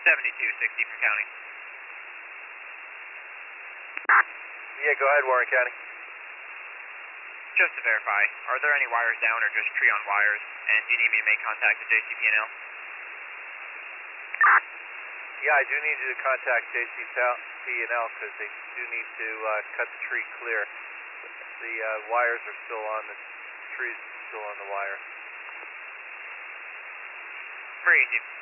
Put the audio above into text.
7260 from county. Yeah, go ahead, Warren County. Just to verify, are there any wires down or just tree on wires? And do you need me to make contact with JCP&L? Yeah, I do need you to contact JCP&L because they do need to cut the tree clear. The wires are still on, the trees still on the wire. Very easy.